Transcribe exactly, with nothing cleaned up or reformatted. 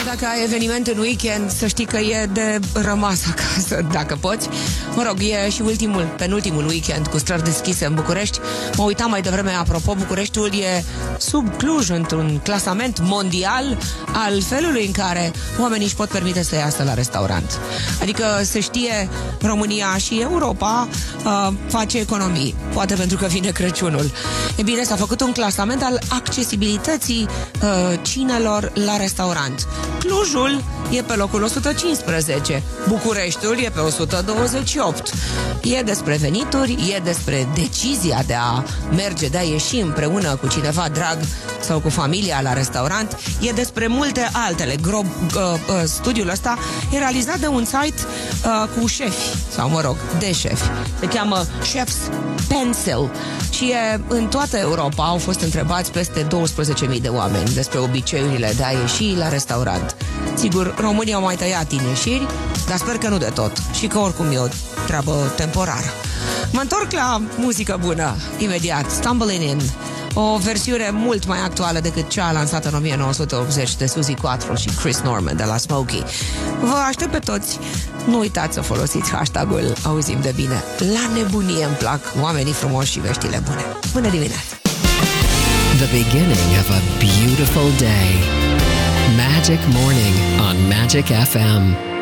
dacă ai eveniment în weekend, să știi că e de rămas acasă, dacă poți. Mă rog, e și ultimul, penultimul weekend cu străzi deschise în București. Mă uitam mai devreme, apropo, Bucureștiul e sub Cluj într-un clasament mondial al felului în care oamenii își pot permite să iasă la restaurant. Adică se știe, România și Europa uh, face economii, poate pentru că vine Crăciunul. E bine, s-a făcut un clasament al accesibilității uh, cinelor la restaurant. Clujul e pe locul o sută cincisprezece, Bucureștiul e pe o sută douăzeci și opt. E despre venituri, e despre decizia de a merge, de a ieși împreună cu cineva drag sau cu familia la restaurant, e despre multe altele. Gro- uh, uh, studiul ăsta e realizat de un site uh, cu șefi, sau mă rog, de șefi. Se cheamă Chef's Pencil și e în toată Europa. Au fost întrebați peste douăsprezece mii de oameni despre obiceiurile de a ieși la restaurant. Sigur, România au mai tăiat din ieșiri, dar sper că nu de tot și că oricum e o treabă temporară. Mă întorc la muzică bună imediat. Stumbling In, o versiune mult mai actuală decât cea lansată în o mie nouă sute optzeci de Suzy Quatro și Chris Norman de la Smokey. Vă aștept pe toți. Nu uitați să folosiți hashtagul Auzim de Bine. La nebunie îmi plac oamenii frumoși și veștile bune. Bună dimineața! The beginning of a beautiful day. Magic Morning on Magic F M.